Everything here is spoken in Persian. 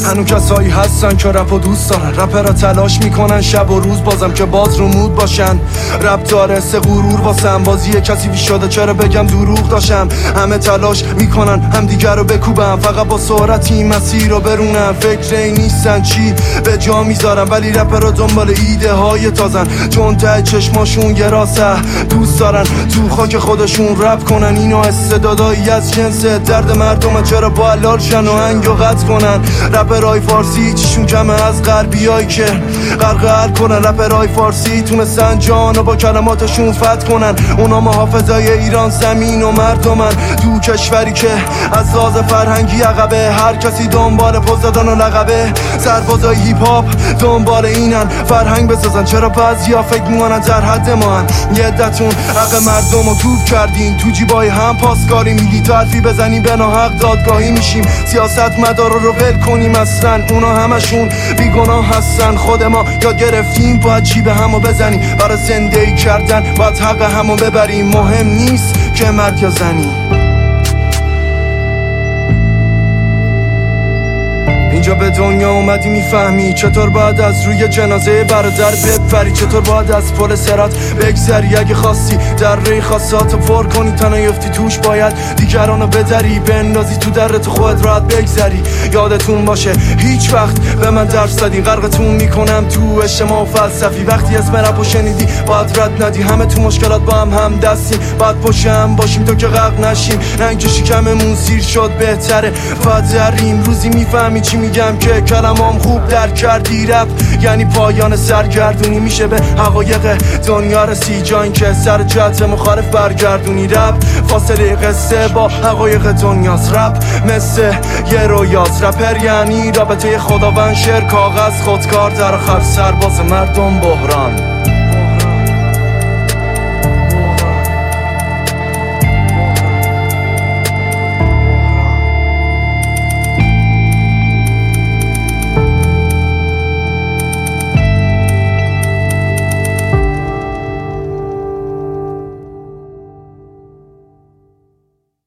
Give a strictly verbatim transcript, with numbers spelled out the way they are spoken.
هنو کسایی هستن که رپ و دوست دارن، رپ را تلاش میکنن شب و روز بازم که باز رو مود باشن. رپ داره سه غرور واسم، بازی کسی وی شده چرا بگم دروغ داشم. همه تلاش میکنن هم دیگر رو بکوبن، فقط با سرعتی مسیر رو برونن. فکر این نیستن چی به جا میذارن، ولی رپ را دنبال ایده های تازن. چون ته چشماشون یه راسه دوست دارن تو خاک خودشون رپ کنن. اینو استعدادایی از جنس درد مردم، چرا با حلال شن و هنگ و قطع کنن. رپرهای فارسی چیشون کمه از غربیایی که غرقل کنن. رپرهای فارسی تونستن جانو با کلماتشون فتح کنن. اونا محافظای ایران زمین و مردمن، دو کشوری که از لحاظ فرهنگی عقبه. هر کسی دنبال پوز دادن و لقبه، سربازای هیپ هاپ دنبال اینن فرهنگ بسازن. چرا بعضیا فکر میکنن در حد ما هن؟ یه عدتون حق مردم رو توپ کردین، تو جیبای هم پاسکاری میدی. تو حرفی بزنی به ناحق دادگاهی میشیم. سیاست مدارا رو ول کنیم اصلا، اونا همشون بیگناه هستن. خود ما یاد گرفتیم باید چی به همو بزنیم. برای زندگی کردن باید حق همو ببریم. مهم نیست که مرد یا زنی. اینجا به دنیا اومدی میفهمی چطور باید از روی جنازه برادر بپری. چطور باید از پل صراط بگذری. اگه خواستی در ری خاصاتو پر کنی تا نیفتی توش، باید دیگرانو بدری بندازی تو درت خودت راحت بگذری. یادتون باشه هیچ وقت به من درس دادی، غرقتون میکنم تو اجتماع و فلسفی. وقتی اسم رپو شنیدی باید رد ندی. همه تو مشکلات با هم هم دستیم، باید پشت هم باشیم تو که غرق نشیم. رنگ شکممون سیر شد بهتره فدریم. روزی میفهمی چی میگم که کلمام خوب درک کردی. رپ یعنی پایان سرگردونی، میشه به حقایق دنیا رسی جان که سر جهت مخالف برگردونی. رپ فاصله قصه با حقایق دنیاست. رپ مثل یه رویاست. رپر یعنی رابطه خداوند، شعر کاغذ خودکار در آخر سرباز مردم بحران.